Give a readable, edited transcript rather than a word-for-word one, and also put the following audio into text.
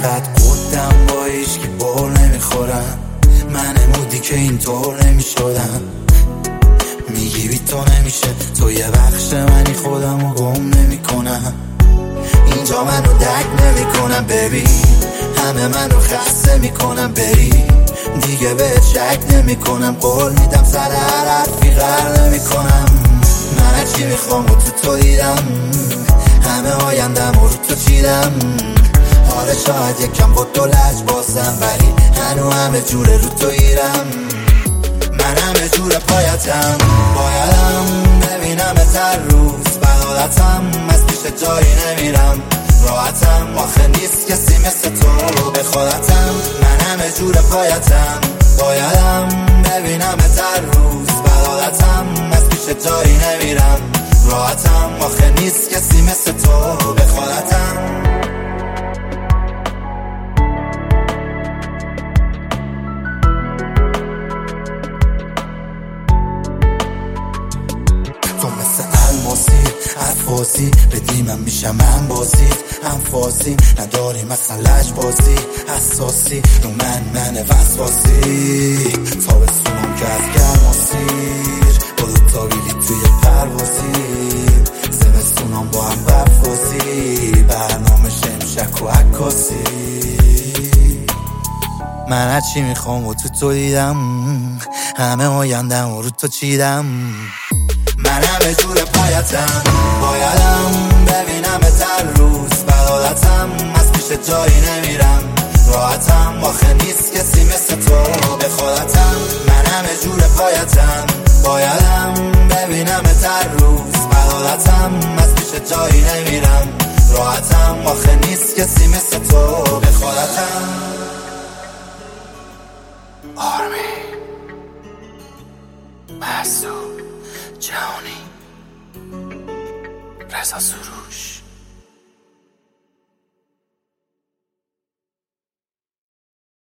انقدر قدم با هیچکی بول نمیخورم، من مودی که اینطور نمیشدم. میگی بی تو نمیشه، تو یه بخش منی، خودمو گم نمیکنم. اینجا منو درک نمیکنم ببین، همه منو خسته میکنم بری. دیگه بهت شک نمیکنم، قول میدم سر هر حرفی غر نمیکنم. من چی میخوام و تو دیدم، همه آیندم رو تو چیدم. حالا شاید یکم با تو لج بازم، ولی هنو همه جوره رو تو ایرم. من همه جور پایتم، بایدم ببینم هر روز بدالتم. از پیش جایی نمیرم، راحتم آخه نیست کسی مثل تو به خودتم. من همه جور پایتم، بایدم ببینم هر روز بدالتم. از پیش جایی نمیرم، راحتم آخه نیست کسی مثل تو به خودتم. تو مثل الماسی عفاسی، بدی من میشم من بازید انفاسی. نداری مثل لجبازی حساسی، رو من وسواسی. تا بسونم که از گرماسیر، با دوتا بیلی توی پروازیم. زمستونم با هم بفازی، برنامه شمشک و عکاسی. من هرچی میخوام و تو دیدم، همه آیندم رو تو چیدم. من همه جور پایتم، بایدم ببینم هر روز بدالتم. از پیش جایی نمیرم، راحتم آخه نیست کسی مثل تو به خودتم. من همه جور پایتم، بایدم ببینم هر روز بدالتم. از پیش جایی نمیرم، راحتم آخه نیست کسی مثل تو به خودتم. آرمی مسعود جهانی، رضا سروش.